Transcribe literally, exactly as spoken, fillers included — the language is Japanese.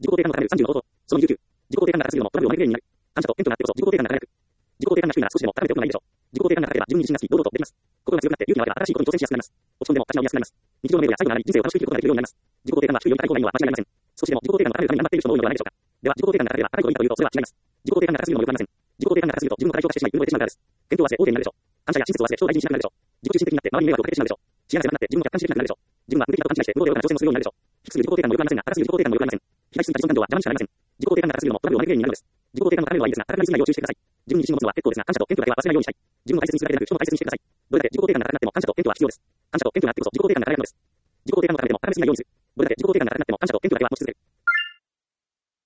自己肯定感の高めるさんじゅうの方法。そのにじゅうきゅう。自己肯定感が高すぎるのもトラブルを招く原因になる。感謝と謙虚があってこそ自己肯定感が輝く。自己肯定感が低いなら少しでも高めておくのがいいでしょう。自己肯定感が高ければ自分に自信がつき、堂々とできます。心が強くなって勇気が湧けば新しいことに挑戦しやすくなります。落ち込んでも立ち直りやすくなります。日常のメールや作業がなり人生を楽しく生きることができるようになります。自己肯定感が低いより高い方がいいのは間違いありません。少しでも自己肯定感を高めるために頑張っている人も多いのではないでしょうか。では自己肯定感が高ければ高いといいかというとそれは違います。自己肯定感が高すぎるのもよくありません。自己肯定感が高すぎると自分の体調化してしまい、運を得てしまうからです。健康を忘れ、大手になるでしょう。感謝や親切を忘れ、人を大事にしなくなるでしょう。自己中心的になって周りに迷惑をかけてしまうでしょう。幸せなくなって自分を客観視できなくなるでしょう。自分は無敵だと勘違いして、無道で愚かな挑戦をするようになるでしょう。低すぎる自己肯定感もよくありませんが、高すぎる自己肯定感もよくありません。期待しすぎた自己感情は邪魔にしかなりません。自己肯定感が高すぎるのもトラブルを招く原因になるのです。自己肯定感の高めるのはいいですが、高くなりすぎないよう注意してください。自分に自信を持つのは結構ですが、感謝と謙虚だけは忘れないようにしたい。自分を大切にするだけでなく、人も大切にしてください。どれだけ自己肯定感が高くなっても感謝と謙虚は必要です。感謝と謙虚があってこそ自己肯定感が高いのです。自己肯定感の高めでも高めすぎないようにする。どれだけ自己肯定感が高くなっても感謝と謙虚だけは持ち続ける。